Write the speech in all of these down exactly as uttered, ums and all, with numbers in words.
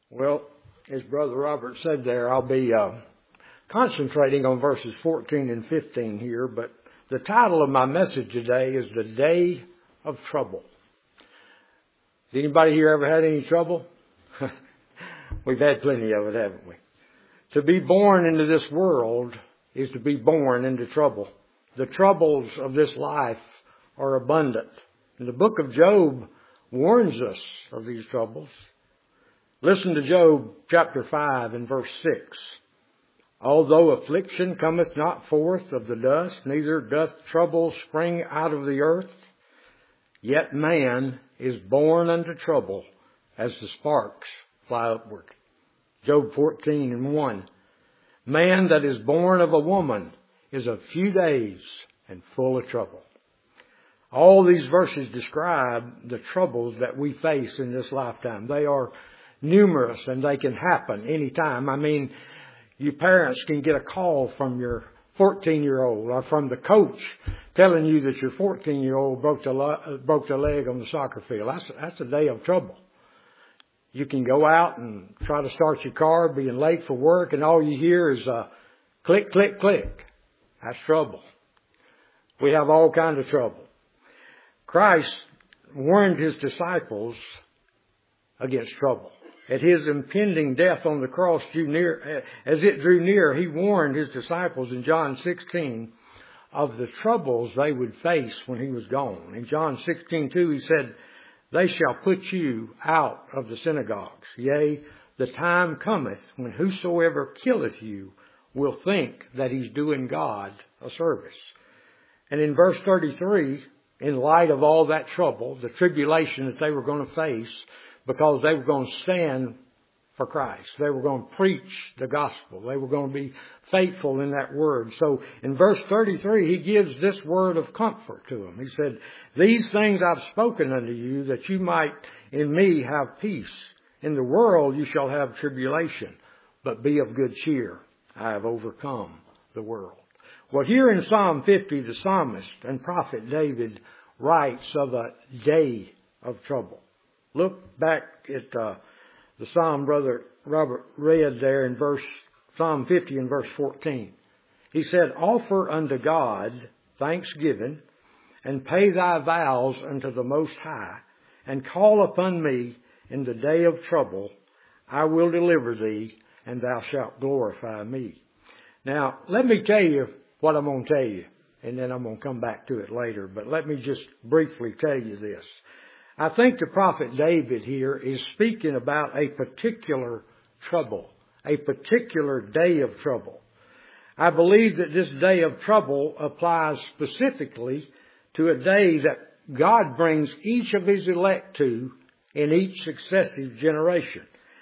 Well, as Brother Robert said there, I'll be uh, concentrating on verses fourteen and fifteen here, but the title of my message today is The Day of Trouble. Has anybody here ever had any trouble? We've had plenty of it, haven't we? To be born into this world is to be born into trouble. The troubles of this life are abundant. And the book of Job warns us of these troubles. Listen to Job chapter five and verse six. Although affliction cometh not forth of the dust, neither doth trouble spring out of the earth, yet man is born unto trouble as the sparks fly upward. Job fourteen and one. Man that is born of a woman is of few days and full of trouble. All these verses describe the troubles that we face in this lifetime. They are numerous and they can happen anytime. I mean, you parents can get a call from your fourteen-year-old or from the coach telling you that your fourteen-year-old broke the, le- broke the leg on the soccer field. That's, that's a day of trouble. You can go out and try to start your car, being late for work, and all you hear is uh, click, click, click. That's trouble. We have all kinds of trouble. Christ warned his disciples against trouble. At his impending death on the cross drew near, as it drew near, he warned his disciples in John sixteen of the troubles they would face when he was gone. In John sixteen two, he said, "They shall put you out of the synagogues. Yea, the time cometh when whosoever killeth you will think that he's doing God a service." And in verse thirty-three, in light of all that trouble, the tribulation that they were going to face, because they were going to stand for Christ. They were going to preach the gospel. They were going to be faithful in that word. So in verse thirty-three, he gives this word of comfort to them. He said, "These things I've spoken unto you, that you might in me have peace. In the world you shall have tribulation, but be of good cheer. I have overcome the world." Well, here in Psalm fifty, the psalmist and prophet David writes of a day of trouble. Look back at uh, the psalm Brother Robert read there in verse Psalm fifty and verse fourteen. He said, "Offer unto God thanksgiving, and pay thy vows unto the Most High, and call upon me in the day of trouble. I will deliver thee, and thou shalt glorify me." Now, let me tell you what I'm going to tell you, and then I'm going to come back to it later. But let me just briefly tell you this. I think the prophet David here is speaking about a particular trouble, a particular day of trouble. I believe that this day of trouble applies specifically to a day that God brings each of his elect to in each successive generation.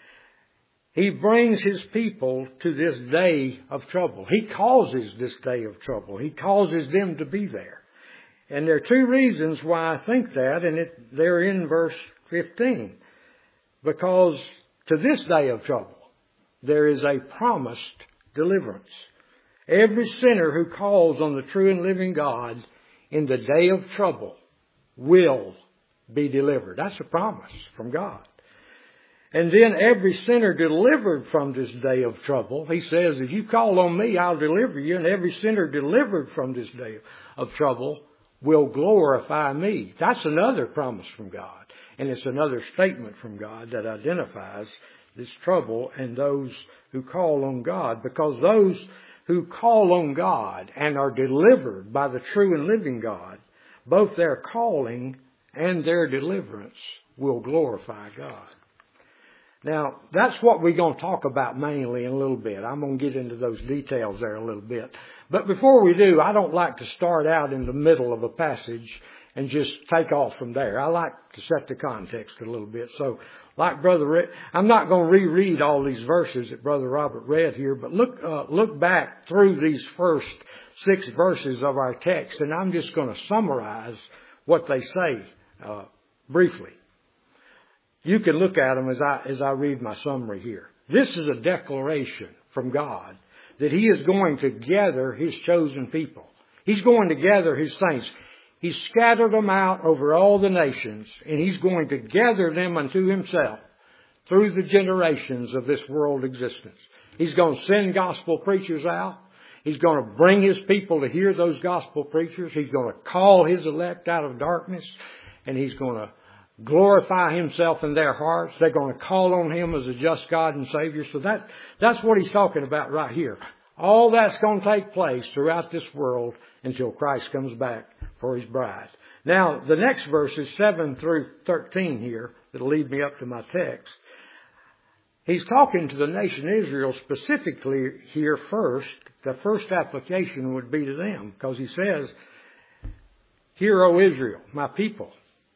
He brings his people to this day of trouble. He causes this day of trouble. He causes them to be there. And there are two reasons why I think that, and it, they're in verse fifteen. Because to this day of trouble, there is a promised deliverance. Every sinner who calls on the true and living God in the day of trouble will be delivered. That's a promise from God. And then every sinner delivered from this day of trouble, he says, "If you call on me, I'll deliver you." And every sinner delivered from this day of trouble will glorify me. That's another promise from God. And it's another statement from God that identifies this trouble and those who call on God. Because those who call on God and are delivered by the true and living God, both their calling and their deliverance will glorify God. Now, that's what we're going to talk about mainly in a little bit. I'm going to get into those details there a little bit. But before we do, I don't like to start out in the middle of a passage and just take off from there. I like to set the context a little bit. So, like Brother, Re- I'm not going to reread all these verses that Brother Robert read here, but look, uh, look back through these first six verses of our text, and I'm just going to summarize what they say uh, briefly. You can look at them as I, as I read my summary here. This is a declaration from God that he is going to gather his chosen people. He's going to gather his saints. He's scattered them out over all the nations, and he's going to gather them unto himself through the generations of this world existence. He's going to send gospel preachers out. He's going to bring His people to hear those gospel preachers. He's going to call His elect out of darkness. And He's going to glorify Himself in their hearts. They're going to call on Him as a just God and Savior. So that, that's what He's talking about right here. All that's going to take place throughout this world until Christ comes back for His bride. Now, the next verses, seven through thirteen here, that'll lead me up to my text. He's talking to the nation Israel specifically here first. The first application would be to them, because He says, "Hear, O Israel, my people."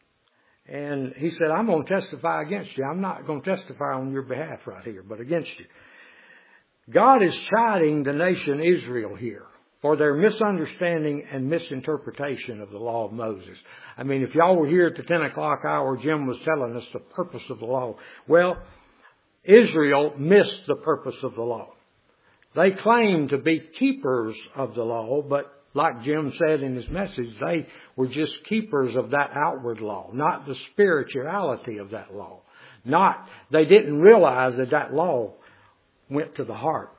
And He said, I'm going to testify against you. I'm not going to testify on your behalf right here, but against you. God is chiding the nation Israel here for their misunderstanding and misinterpretation of the law of Moses. I mean, if y'all were here at the ten o'clock hour, Jim was telling us the purpose of the law. Well, Israel missed the purpose of the law. They claimed to be keepers of the law, but like Jim said in his message, they were just keepers of that outward law, not the spirituality of that law. Not, they didn't realize that that law went to the heart.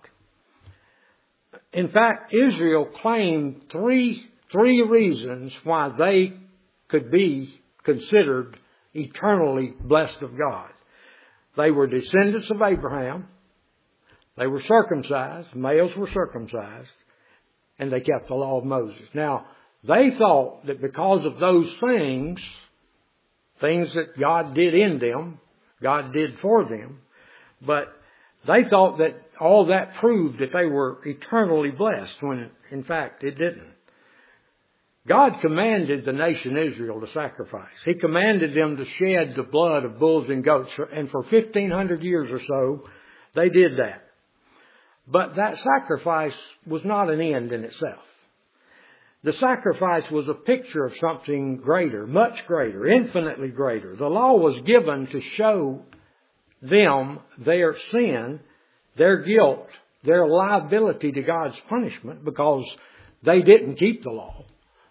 In fact, Israel claimed three, three reasons why they could be considered eternally blessed of God. They were descendants of Abraham. They were circumcised. Males were circumcised. And they kept the law of Moses. Now, they thought that because of those things, things that God did in them, God did for them, but they thought that all that proved that they were eternally blessed, when in fact it didn't. God commanded the nation Israel to sacrifice. He commanded them to shed the blood of bulls and goats, and for fifteen hundred years or so, they did that. But that sacrifice was not an end in itself. The sacrifice was a picture of something greater, much greater, infinitely greater. The law was given to show them their sin, their guilt, their liability to God's punishment, because they didn't keep the law.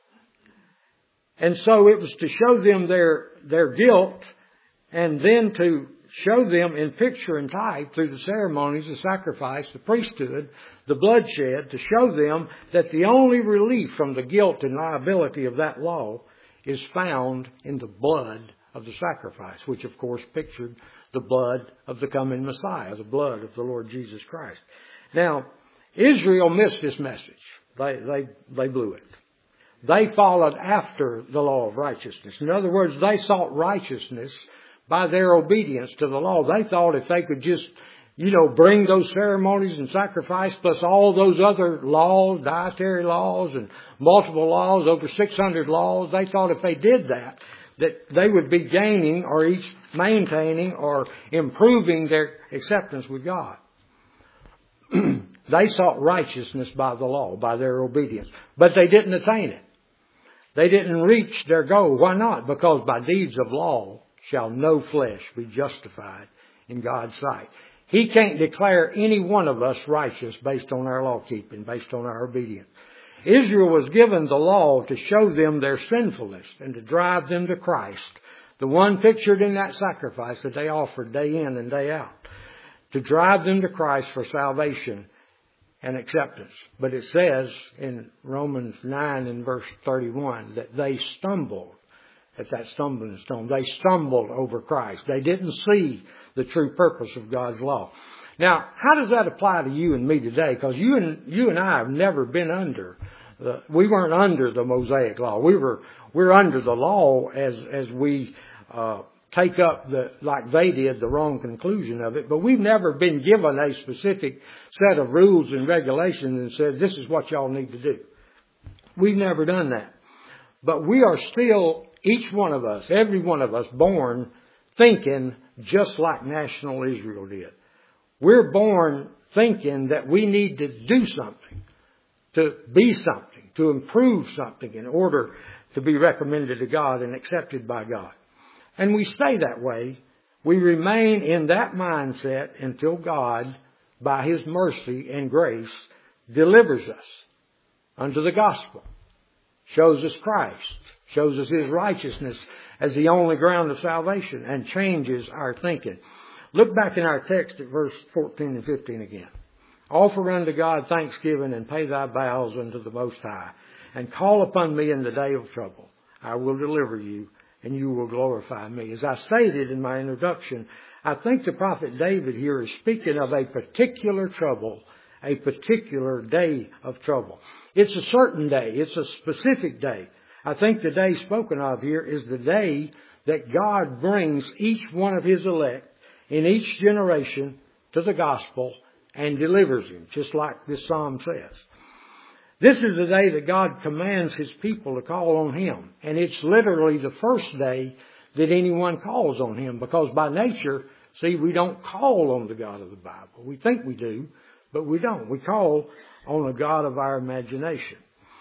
And so it was to show them their, their guilt, and then to show them in picture and type through the ceremonies, the sacrifice, the priesthood, the bloodshed, to show them that the only relief from the guilt and liability of that law is found in the blood of the sacrifice, which of course pictured the blood of the coming Messiah, the blood of the Lord Jesus Christ. Now, Israel missed this message. They, they, they blew it. They followed after the law of righteousness. In other words, they sought righteousness by their obedience to the law. They thought if they could just, you know, bring those ceremonies and sacrifice plus all those other laws, dietary laws and multiple laws, over six hundred laws, they thought if they did that, that they would be gaining or each maintaining or improving their acceptance with God. They sought righteousness by the law, by their obedience. But they didn't attain it. They didn't reach their goal. Why not? Because by deeds of law shall no flesh be justified in God's sight. He can't declare any one of us righteous based on our law keeping, based on our obedience. Israel was given the law to show them their sinfulness and to drive them to Christ, the one pictured in that sacrifice that they offered day in and day out, to drive them to Christ for salvation and acceptance. But it says in Romans nine and verse thirty-one that they stumbled at that stumbling stone. They stumbled over Christ. They didn't see the true purpose of God's law. Now, how does that apply to you and me today? Because you and you and I have never been under the, we weren't under the Mosaic law. We were we're under the law as as we uh, take up the like they did the wrong conclusion of it. But we've never been given a specific set of rules and regulations and said this is what y'all need to do. We've never done that. But we are still, each one of us, every one of us, born thinking just like national Israel did. We're born thinking that we need to do something, to be something, to improve something in order to be recommended to God and accepted by God. And we stay that way. We remain in that mindset until God, by His mercy and grace, delivers us unto the gospel, shows us Christ, shows us His righteousness as the only ground of salvation, and changes our thinking. Look back in our text at verse fourteen and fifteen again. Offer unto God thanksgiving and pay thy vows unto the Most High, and call upon me in the day of trouble. I will deliver you, and you will glorify me. As I stated in my introduction, I think the prophet David here is speaking of a particular trouble, a particular day of trouble. It's a certain day. It's a specific day. I think the day spoken of here is the day that God brings each one of His elect in each generation to the gospel and delivers him, just like this psalm says. This is the day that God commands His people to call on Him. And it's literally the first day that anyone calls on Him. Because by nature, see, we don't call on the God of the Bible. We think we do, but we don't. We call on a God of our imagination.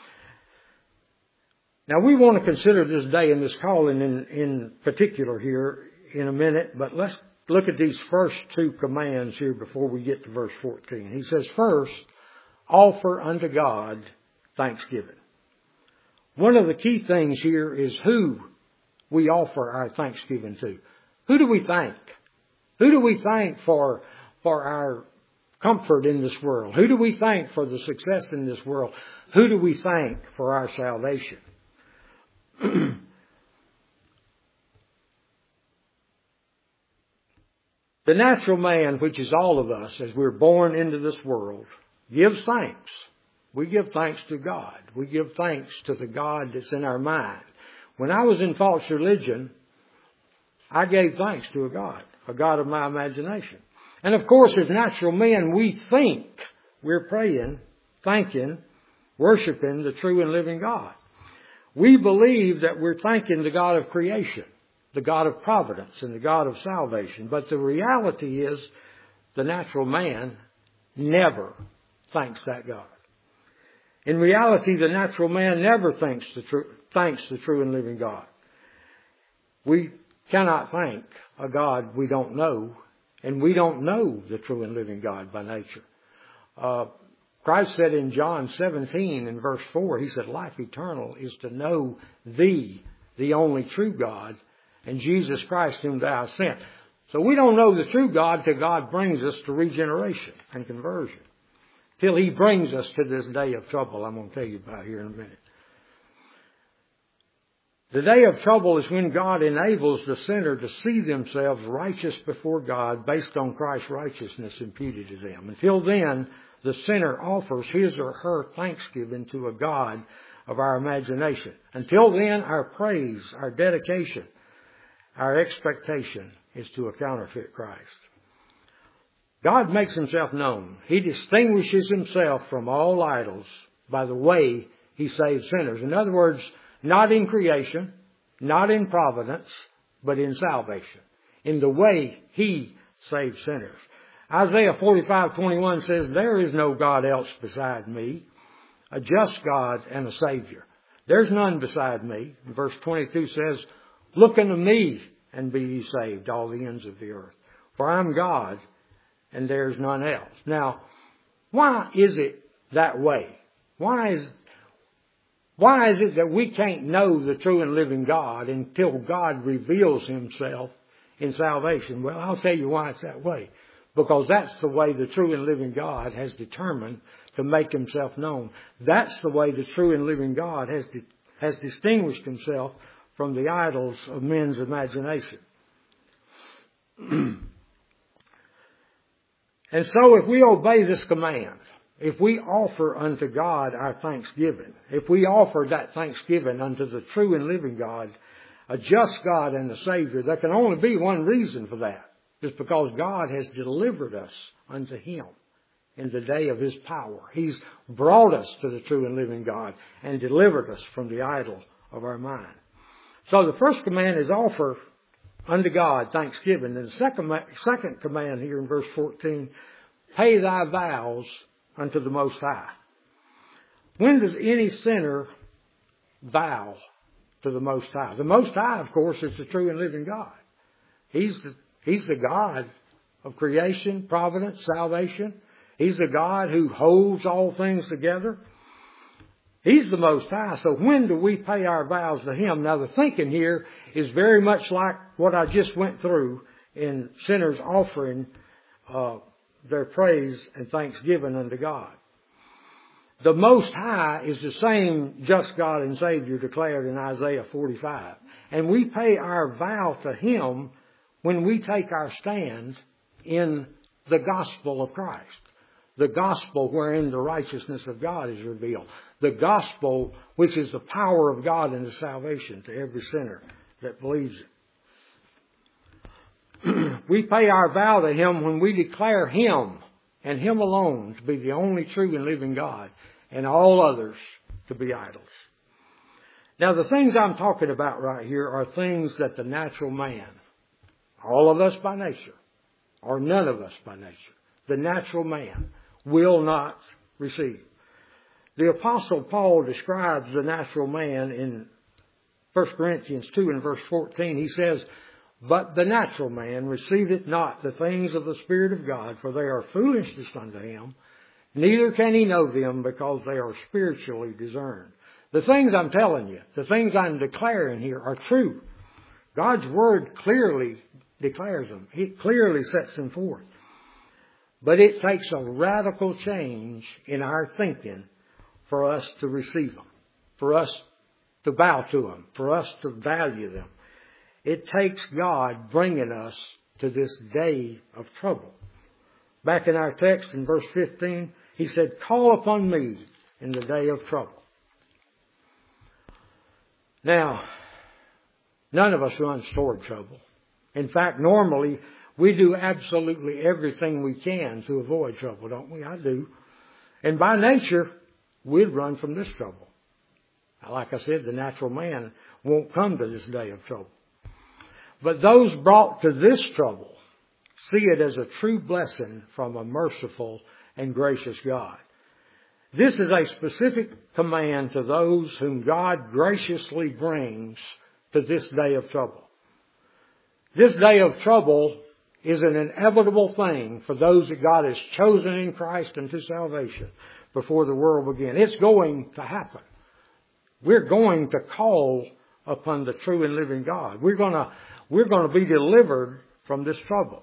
Now, we want to consider this day and this calling in, in particular here in a minute. But let's look at these first two commands here before we get to verse fourteen. He says, first, offer unto God thanksgiving. One of the key things here is who we offer our thanksgiving to. Who do we thank? Who do we thank for, for our comfort in this world? Who do we thank for the success in this world? Who do we thank for our salvation? The natural man, which is all of us, as we're born into this world, gives thanks. We give thanks to God. We give thanks to the God that's in our mind. When I was in false religion, I gave thanks to a God, a God of my imagination. And of course, as natural men, we think we're praying, thanking, worshiping the true and living God. We believe that we're thanking the God of creation, the God of providence, and the God of salvation. But the reality is, the natural man never thanks that God. In reality, the natural man never thanks the true, thanks the true and living God. We cannot thank a God we don't know, and we don't know the true and living God by nature. Uh, Christ said in John seventeen in verse four, He said, life eternal is to know Thee, the only true God, and Jesus Christ whom Thou hast sent. So we don't know the true God till God brings us to regeneration and conversion. Till He brings us to this day of trouble I'm going to tell you about here in a minute. The day of trouble is when God enables the sinner to see themselves righteous before God based on Christ's righteousness imputed to them. Until then, the sinner offers his or her thanksgiving to a God of our imagination. Until then, our praise, our dedication, our expectation is to a counterfeit Christ. God makes Himself known. He distinguishes Himself from all idols by the way He saves sinners. In other words, not in creation, not in providence, but in salvation. In the way He saves sinners. Isaiah forty-five twenty-one says, there is no God else beside me, a just God and a Savior. There's none beside me. And verse twenty-two says, look unto me and be ye saved, all the ends of the earth. For I'm God and there's none else. Now, why is it that way? Why is, why is it that we can't know the true and living God until God reveals Himself in salvation? Well, I'll tell you why it's that way. Because that's the way the true and living God has determined to make Himself known. That's the way the true and living God has, di- has distinguished Himself from the idols of men's imagination. And so if we obey this command, if we offer unto God our thanksgiving, if we offer that thanksgiving unto the true and living God, a just God and a Savior, there can only be one reason for that. It's because God has delivered us unto Him in the day of His power. He's brought us to the true and living God and delivered us from the idol of our mind. So the first command is offer unto God thanksgiving. And the second, second command here in verse fourteen, pay thy vows unto the Most High. When does any sinner vow to the Most High? The Most High, of course, is the true and living God. He's the, he's the God of creation, providence, salvation. He's the God who holds all things together. He's the Most High. So when do we pay our vows to Him? Now the thinking here is very much like what I just went through in sinners offering uh, their praise and thanksgiving unto God. The Most High is the same just God and Savior declared in Isaiah forty-five. And we pay our vow to Him when we take our stand in the gospel of Christ. The gospel wherein the righteousness of God is revealed. The gospel which is the power of God unto salvation to every sinner that believes it. We pay our vow to Him when we declare Him and Him alone to be the only true and living God, and all others to be idols. Now, the things I'm talking about right here are things that the natural man, all of us by nature, or none of us by nature, the natural man will not receive. The Apostle Paul describes the natural man in First Corinthians two and verse fourteen. He says, "But the natural man receiveth not the things of the Spirit of God, for they are foolishness unto him, neither can he know them, because they are spiritually discerned." The things I'm telling you, the things I'm declaring here are true. God's Word clearly declares them. It clearly sets them forth. But it takes a radical change in our thinking for us to receive them, for us to bow to them, for us to value them. It takes God bringing us to this day of trouble. Back in our text in verse fifteen, He said, "Call upon me in the day of trouble." Now, none of us runs toward trouble. In fact, normally, we do absolutely everything we can to avoid trouble, don't we? I do. And by nature, we'd run from this trouble. Like I said, the natural man won't come to this day of trouble. But those brought to this trouble see it as a true blessing from a merciful and gracious God. This is a specific command to those whom God graciously brings to this day of trouble. This day of trouble is an inevitable thing for those that God has chosen in Christ unto salvation before the world began. It's going to happen. We're going to call upon the true and living God. We're going to, we're going to be delivered from this trouble.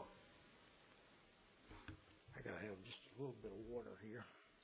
I got to have just a little bit of water here.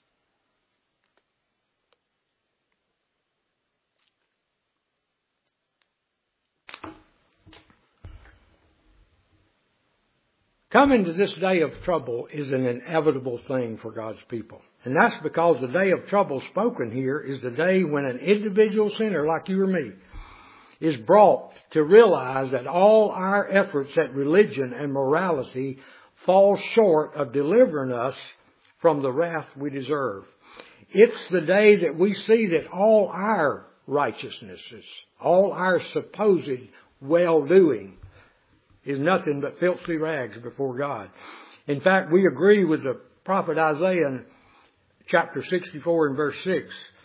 Coming to this day of trouble is an inevitable thing for God's people. And that's because the day of trouble spoken here is the day when an individual sinner like you or me is brought to realize that all our efforts at religion and morality fall short of delivering us from the wrath we deserve. It's the day that we see that all our righteousnesses, all our supposed well-doing, is nothing but filthy rags before God. In fact, we agree with the prophet Isaiah in chapter sixty-four and verse six.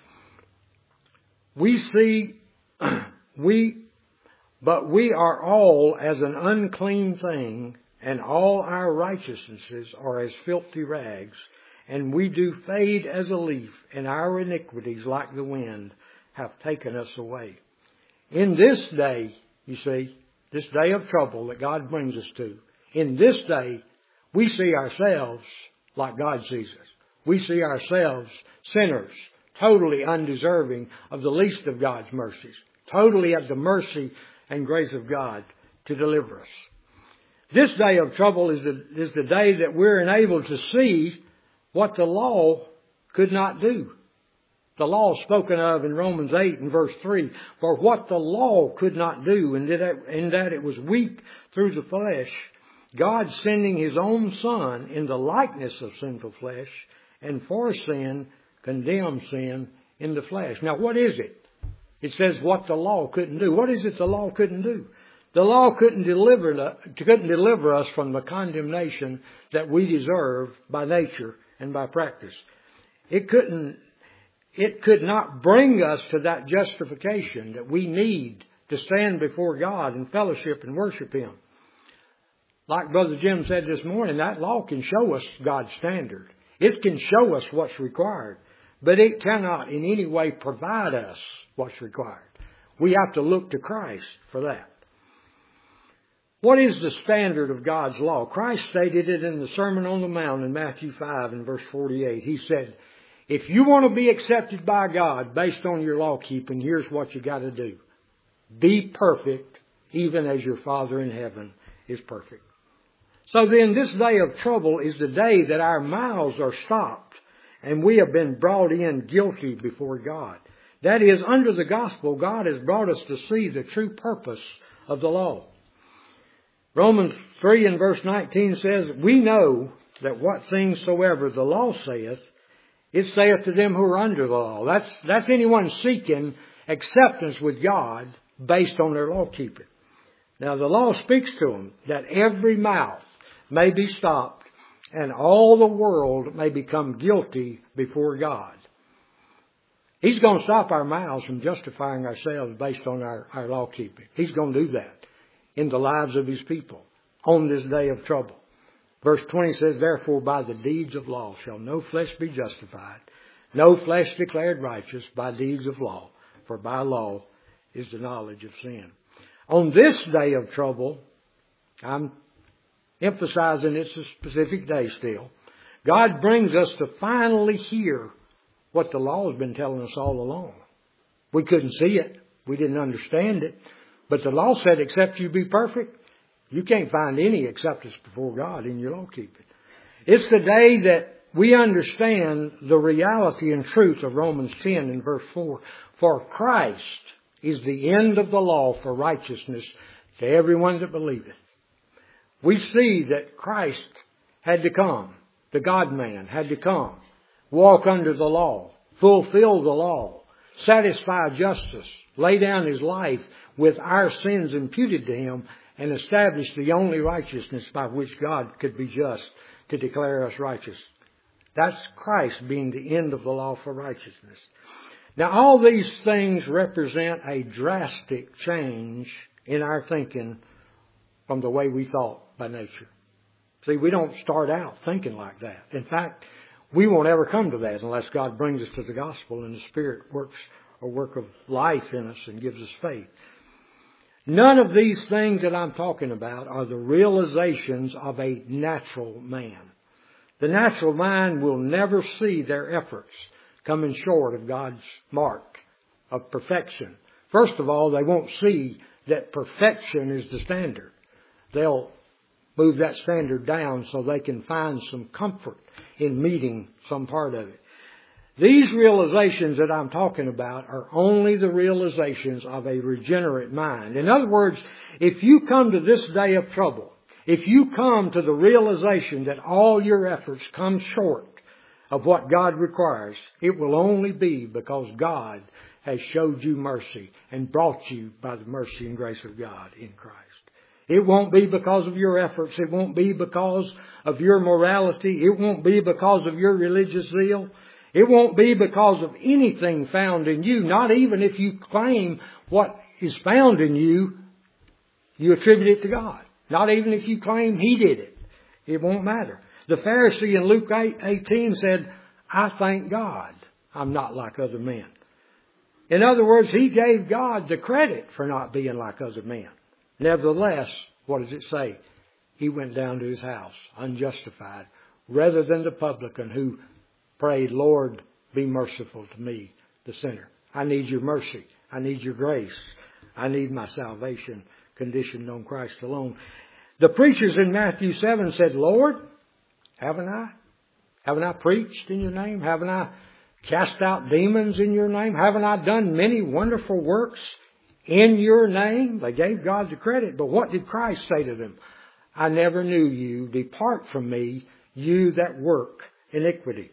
We see, we, but we are all as an unclean thing, and all our righteousnesses are as filthy rags, and we do fade as a leaf, and our iniquities, like the wind, have taken us away. In this day, you see, this day of trouble that God brings us to, in this day, we see ourselves like God sees us. We see ourselves sinners, totally undeserving of the least of God's mercies, totally at the mercy and grace of God to deliver us. This day of trouble is the, is the day that we're enabled to see what the law could not do. The law spoken of in Romans eight and verse three, for what the law could not do, in that, in that it was weak through the flesh, God sending His own Son in the likeness of sinful flesh, and for sin, condemned sin in the flesh. Now what is it? It says what the law couldn't do. What is it the law couldn't do? The law couldn't deliver, couldn't deliver us from the condemnation that we deserve by nature and by practice. It couldn't It could not bring us to that justification that we need to stand before God and fellowship and worship Him. Like Brother Jim said this morning, that law can show us God's standard. It can show us what's required, but it cannot in any way provide us what's required. We have to look to Christ for that. What is the standard of God's law? Christ stated it in the Sermon on the Mount in Matthew five and verse forty-eight. He said, if you want to be accepted by God based on your law keeping, here's what you got to do. Be perfect, even as your Father in heaven is perfect. So then this day of trouble is the day that our mouths are stopped and we have been brought in guilty before God. That is, under the gospel, God has brought us to see the true purpose of the law. Romans three and verse nineteen says, we know that what things soever the law saith, it saith to them who are under the law. That's, that's anyone seeking acceptance with God based on their law keeping. Now the law speaks to them that every mouth may be stopped and all the world may become guilty before God. He's going to stop our mouths from justifying ourselves based on our, our law keeping. He's going to do that in the lives of His people on this day of trouble. Verse twenty says, therefore by the deeds of law shall no flesh be justified, no flesh declared righteous by deeds of law, for by law is the knowledge of sin. On this day of trouble, I'm emphasizing it's a specific day still, God brings us to finally hear what the law has been telling us all along. We couldn't see it. We didn't understand it. But the law said, except you be perfect, you can't find any acceptance before God in your law keeping. It's the day that we understand the reality and truth of Romans ten and verse four. For Christ is the end of the law for righteousness to everyone that believeth. We see that Christ had to come. The God-man had to come. Walk under the law. Fulfill the law. Satisfy justice. Lay down His life with our sins imputed to Him and establish the only righteousness by which God could be just to declare us righteous. That's Christ being the end of the law for righteousness. Now all these things represent a drastic change in our thinking from the way we thought by nature. See, we don't start out thinking like that. In fact, we won't ever come to that unless God brings us to the gospel and the Spirit works a work of life in us and gives us faith. None of these things that I'm talking about are the realizations of a natural man. The natural mind will never see their efforts coming short of God's mark of perfection. First of all, they won't see that perfection is the standard. They'll move that standard down so they can find some comfort in meeting some part of it. These realizations that I'm talking about are only the realizations of a regenerate mind. In other words, if you come to this day of trouble, if you come to the realization that all your efforts come short of what God requires, it will only be because God has showed you mercy and brought you by the mercy and grace of God in Christ. It won't be because of your efforts. It won't be because of your morality. It won't be because of your religious zeal. It won't be because of anything found in you. Not even if you claim what is found in you, you attribute it to God. Not even if you claim He did it. It won't matter. The Pharisee in Luke eighteen said, I thank God I'm not like other men. In other words, he gave God the credit for not being like other men. Nevertheless, what does it say? He went down to his house unjustified, rather than the publican who prayed, Lord, be merciful to me, the sinner. I need your mercy. I need your grace. I need my salvation conditioned on Christ alone. The preachers in Matthew seven said, Lord, haven't I? Haven't I preached in your name? Haven't I cast out demons in your name? Haven't I done many wonderful works in your name? They gave God the credit. But what did Christ say to them? I never knew you. Depart from me, you that work iniquity.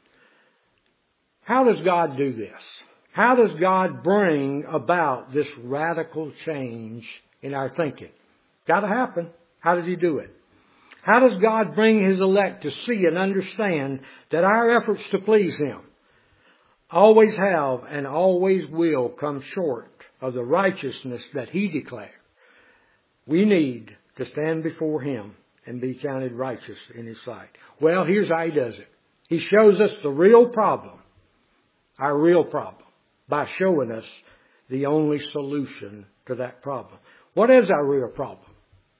How does God do this? How does God bring about this radical change in our thinking? Got to happen. How does He do it? How does God bring His elect to see and understand that our efforts to please Him always have and always will come short of the righteousness that He declared? We need to stand before Him and be counted righteous in His sight. Well, here's how He does it. He shows us the real problem, our real problem, by showing us the only solution to that problem. What is our real problem?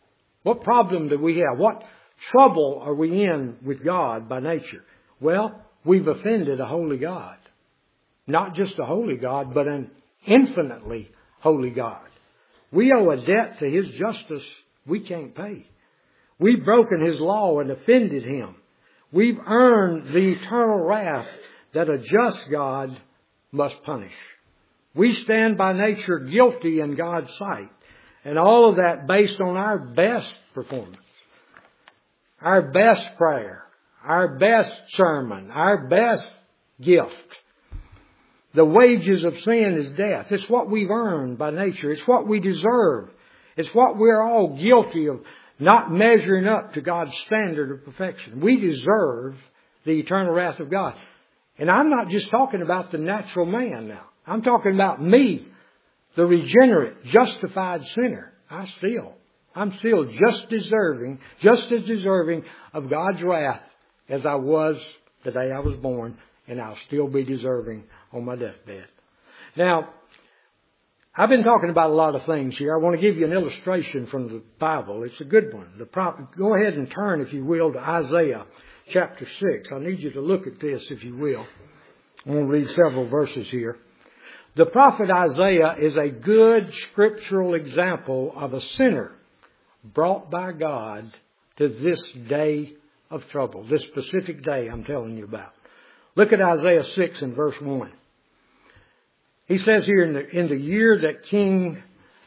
What problem do we have? What trouble are we in with God by nature? Well, we've offended a holy God. Not just a holy God, but an infinitely holy God. We owe a debt to His justice we can't pay. We've broken His law and offended Him. We've earned the eternal wrath that a just God must punish. We stand by nature guilty in God's sight. And all of that based on our best performance. Our best prayer. Our best sermon. Our best gift. The wages of sin is death. It's what we've earned by nature. It's what we deserve. It's what we're all guilty of not measuring up to God's standard of perfection. We deserve the eternal wrath of God. And I'm not just talking about the natural man now. I'm talking about me, the regenerate, justified sinner. I still, I'm still just deserving, just as deserving of God's wrath as I was the day I was born, and I'll still be deserving on my deathbed. Now, I've been talking about a lot of things here. I want to give you an illustration from the Bible. It's a good one. The prophet, go ahead and turn, if you will, to Isaiah chapter six. I need you to look at this, if you will. I want to read several verses here. The prophet Isaiah is a good scriptural example of a sinner brought by God to this day of trouble, this specific day I'm telling you about. Look at Isaiah six and verse one. He says here, in the, in the year that King...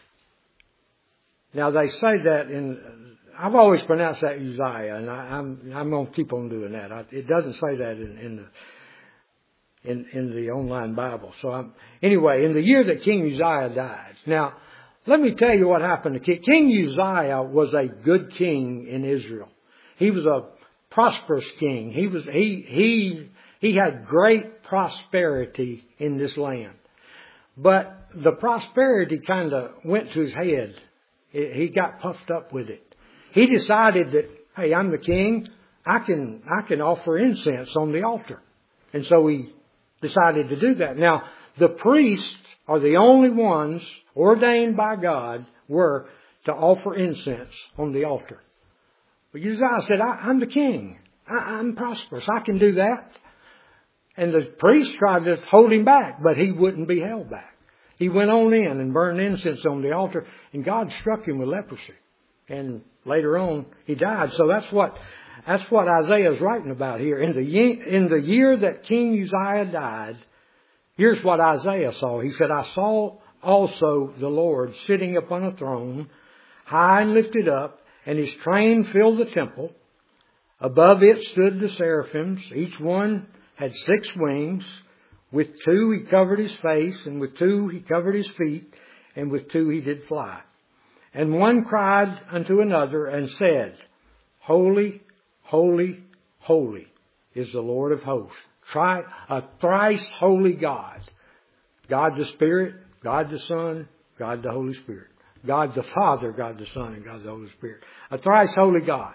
Now they say that in... I've always pronounced that Uzziah, and I, I'm I'm going to keep on doing that. I, it doesn't say that in, in the in in the online Bible. So I'm, anyway, in the year that King Uzziah died. Now, let me tell you what happened to King. King Uzziah was a good king in Israel. He was a prosperous king. He was he he he had great prosperity in this land. But the prosperity kind of went to his head. He got puffed up with it. He decided that, hey, I'm the king. I can I can offer incense on the altar. And so he decided to do that. Now, the priests are the only ones ordained by God were to offer incense on the altar. But Uzziah said, I, I'm the king. I, I'm prosperous. I can do that. And the priests tried to hold him back, but he wouldn't be held back. He went on in and burned incense on the altar, and God struck him with leprosy. And later on, he died. So that's what that's what Isaiah is writing about here. In the in the year that King Uzziah died, here's what Isaiah saw. He said, I saw also the Lord sitting upon a throne, high and lifted up, and His train filled the temple. Above it stood the seraphims. Each one had six wings. With two He covered His face, and with two He covered His feet, and with two He did fly. And one cried unto another and said, Holy, holy, holy is the Lord of hosts. Try a thrice holy God. God the Spirit, God the Son, God the Holy Spirit. God the Father, God the Son, and God the Holy Spirit. A thrice holy God.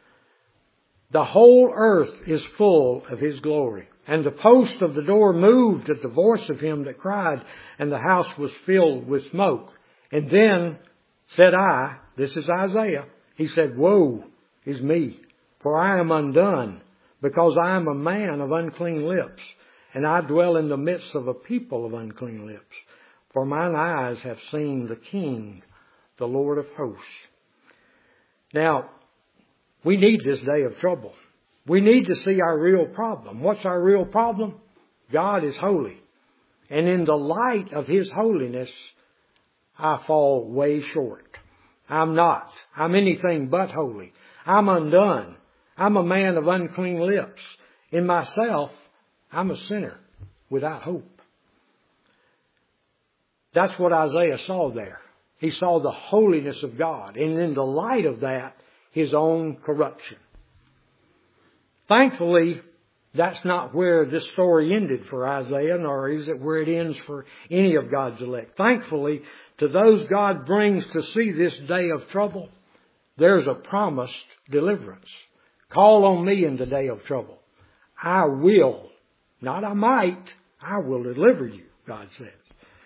The whole earth is full of His glory. And the post of the door moved at the voice of him that cried, and the house was filled with smoke. And then said I, this is Isaiah, he said, Woe is me, for I am undone, because I am a man of unclean lips, and I dwell in the midst of a people of unclean lips. For mine eyes have seen the King, the Lord of hosts. Now, we need this day of trouble. We need to see our real problem. What's our real problem? God is holy. And in the light of His holiness, I fall way short. I'm not. I'm anything but holy. I'm undone. I'm a man of unclean lips. In myself, I'm a sinner without hope. That's what Isaiah saw there. He saw the holiness of God. And in the light of that, his own corruption. Thankfully, that's not where this story ended for Isaiah, nor is it where it ends for any of God's elect. Thankfully, to those God brings to see this day of trouble, there's a promised deliverance. Call on me in the day of trouble. I will, not I might, I will deliver you, God says.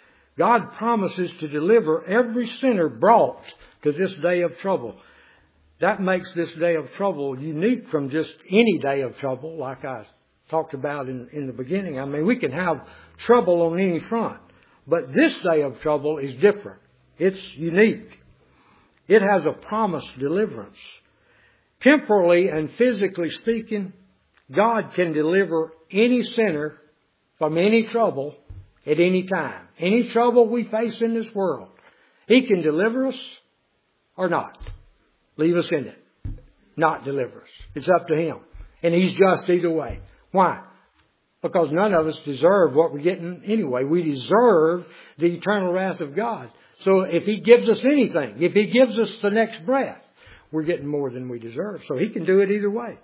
God promises to deliver every sinner brought to this day of trouble. That makes this day of trouble unique from just any day of trouble, like I talked about in, in the beginning. I mean, we can have trouble on any front, but this day of trouble is different. It's unique. It has a promised deliverance. Temporally and physically speaking, God can deliver any sinner from any trouble at any time. Any trouble we face in this world, He can deliver us or not. Leave us in it. Not deliver us. It's up to Him. And He's just either way. Why? Because none of us deserve what we're getting anyway. We deserve the eternal wrath of God. So if He gives us anything, if He gives us the next breath, we're getting more than we deserve. So He can do it either way.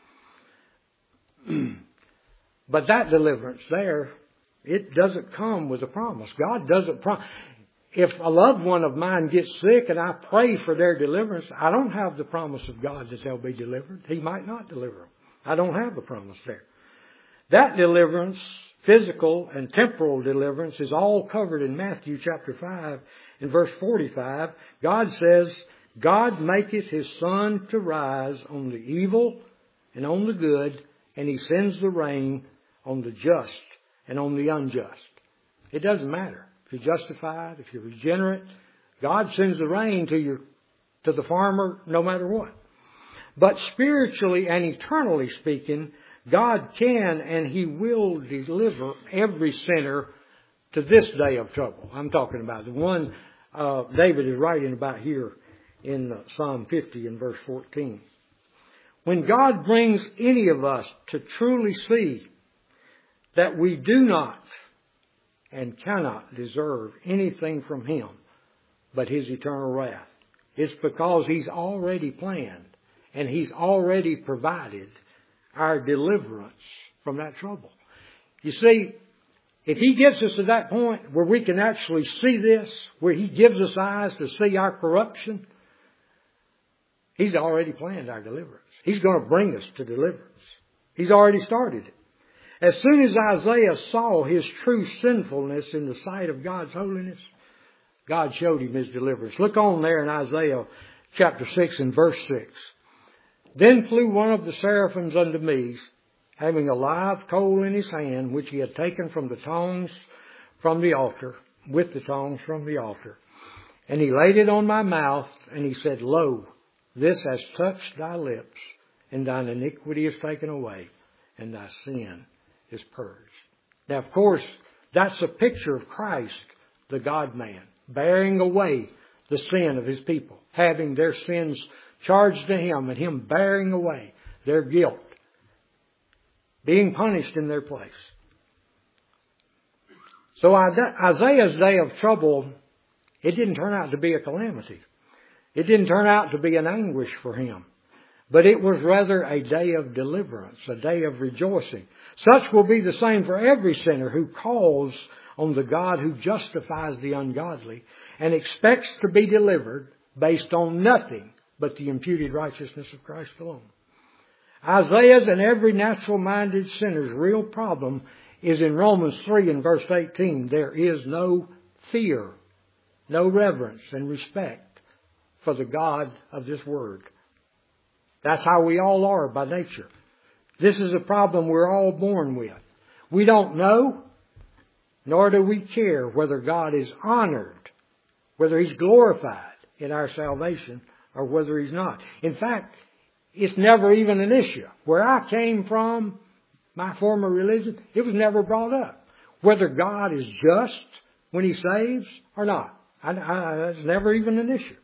But that deliverance there, it doesn't come with a promise. God doesn't promise. If a loved one of mine gets sick and I pray for their deliverance, I don't have the promise of God that they'll be delivered. He might not deliver them. I don't have the promise there. That deliverance, physical and temporal deliverance, is all covered in Matthew chapter five and verse forty-five. God says, God maketh His sun to rise on the evil and on the good, and He sends the rain on the just and on the unjust. It doesn't matter. If you're justified, if you're regenerate, God sends the rain to your, to the farmer no matter what. But spiritually and eternally speaking, God can and He will deliver every sinner to this day of trouble. I'm talking about the one uh, David is writing about here in uh, Psalm fifty and verse fourteen. When God brings any of us to truly see that we do not and cannot deserve anything from Him but His eternal wrath, it's because He's already planned and He's already provided our deliverance from that trouble. You see, if He gets us to that point where we can actually see this, where He gives us eyes to see our corruption, He's already planned our deliverance. He's going to bring us to deliverance. He's already started it. As soon as Isaiah saw his true sinfulness in the sight of God's holiness, God showed him His deliverance. Look on there in Isaiah chapter six and verse six. Then flew one of the seraphims unto me, having a live coal in his hand, which he had taken from the tongs from the altar, with the tongs from the altar. And he laid it on my mouth, and he said, Lo, this has touched thy lips, and thine iniquity is taken away, and thy sin is purged. Now, of course, that's a picture of Christ, the God-man, bearing away the sin of His people, having their sins charged to Him, and Him bearing away their guilt, being punished in their place. So Isaiah's day of trouble, it didn't turn out to be a calamity. It didn't turn out to be an anguish for him. But it was rather a day of deliverance, a day of rejoicing. Such will be the same for every sinner who calls on the God who justifies the ungodly and expects to be delivered based on nothing but the imputed righteousness of Christ alone. Isaiah's and every natural-minded sinner's real problem is in Romans three and verse eighteen. There is no fear, no reverence and respect for the God of this Word. That's how we all are by nature. This is a problem we're all born with. We don't know, nor do we care whether God is honored, whether He's glorified in our salvation, or whether He's not. In fact, it's never even an issue. Where I came from, my former religion, it was never brought up. Whether God is just when He saves or not. I, I, that's never even an issue.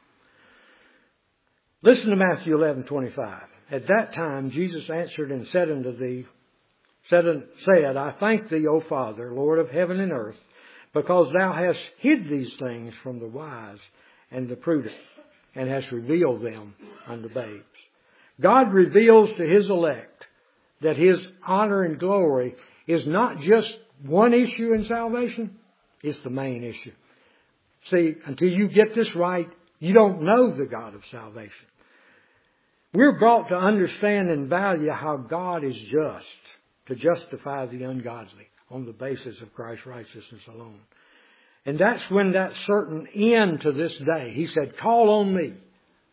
Listen to Matthew eleven twenty-five. At that time Jesus answered and said unto thee, said, said, I thank thee, O Father, Lord of heaven and earth, because thou hast hid these things from the wise and the prudent, and hast revealed them unto babes. God reveals to His elect that His honor and glory is not just one issue in salvation, it's the main issue. See, until you get this right, you don't know the God of salvation. We're brought to understand and value how God is just to justify the ungodly on the basis of Christ's righteousness alone. And that's when that certain end to this day, He said, call on me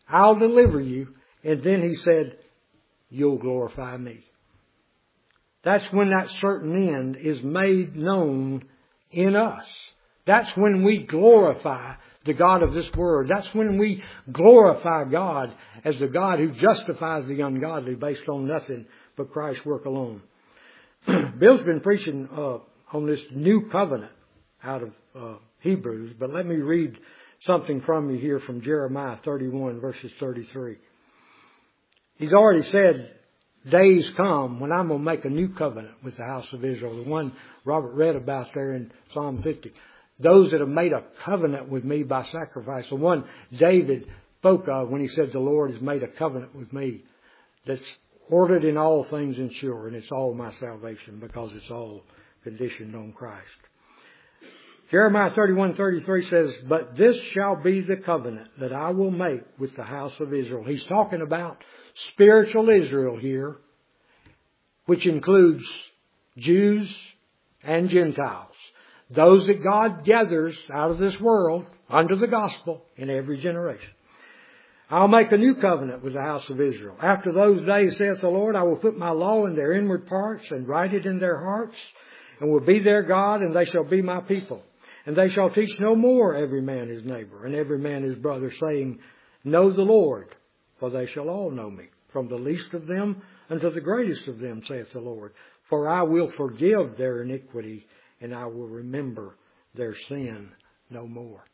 I'll deliver you. And then he said, you'll glorify me. That's when that certain end is made known in us. That's when we glorify the God of this Word. That's when we glorify God as the God who justifies the ungodly based on nothing but Christ's work alone. Bill's been preaching uh, on this new covenant out of uh, Hebrews, but let me read something from you here from Jeremiah thirty-one, verses thirty-three. He's already said, days come when I'm going to make a new covenant with the house of Israel, the one Robert read about there in Psalm fifty. Those that have made a covenant with me by sacrifice, the one David spoke of when he said, the Lord has made a covenant with me that's ordered in all things and sure, and it's all my salvation because it's all conditioned on Christ. Jeremiah thirty-one thirty-three says, but this shall be the covenant that I will make with the house of Israel. He's talking about spiritual Israel here, which includes Jews and Gentiles. Those that God gathers out of this world under the gospel in every generation. I'll make a new covenant with the house of Israel. After those days, saith the Lord, I will put my law in their inward parts and write it in their hearts, and will be their God, and they shall be my people. And they shall teach no more every man his neighbor, and every man his brother, saying, know the Lord, for they shall all know me, from the least of them unto the greatest of them, saith the Lord. For I will forgive their iniquity, and I will remember their sin no more.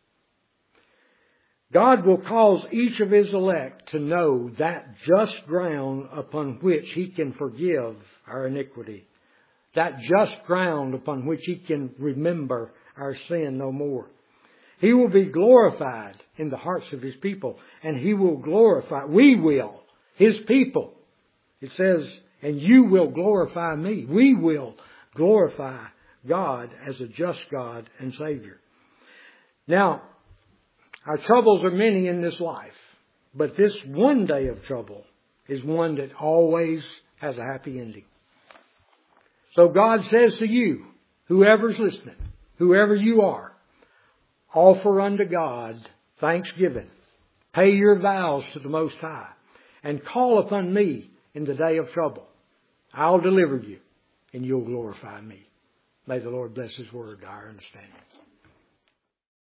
God will cause each of His elect to know that just ground upon which He can forgive our iniquity. That just ground upon which He can remember our sin no more. He will be glorified in the hearts of His people. And He will glorify, we will, His people. It says, and you will glorify me. We will glorify God as a just God and Savior. Now, our troubles are many in this life, but this one day of trouble is one that always has a happy ending. So God says to you, whoever's listening, whoever you are, offer unto God thanksgiving. Pay your vows to the Most High and call upon me in the day of trouble. I'll deliver you and you'll glorify me. May the Lord bless His word to our understanding.